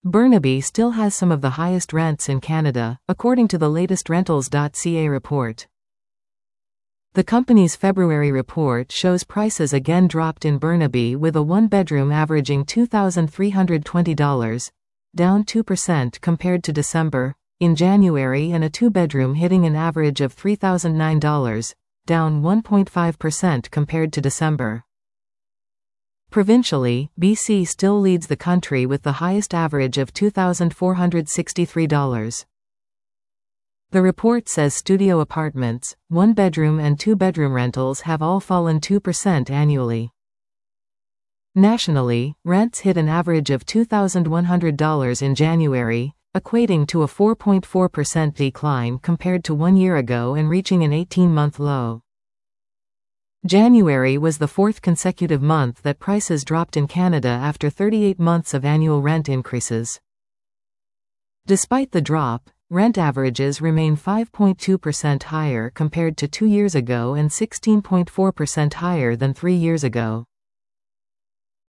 Burnaby still has some of the highest rents in Canada, according to the latest Rentals.ca report. The company's February report shows prices again dropped in Burnaby, with a one-bedroom averaging $2,320, down 2% compared to December, in January, and a two-bedroom hitting an average of $3,009, down 1.5% compared to December. Provincially, BC still leads the country with the highest average of $2,463. The report says studio apartments, one-bedroom and two-bedroom rentals have all fallen 2% annually. Nationally, rents hit an average of $2,100 in January, equating to a 4.4% decline compared to 1 year ago and reaching an 18-month low. January was the fourth consecutive month that prices dropped in Canada after 38 months of annual rent increases. Despite the drop, rent averages remain 5.2% higher compared to 2 years ago and 16.4% higher than 3 years ago.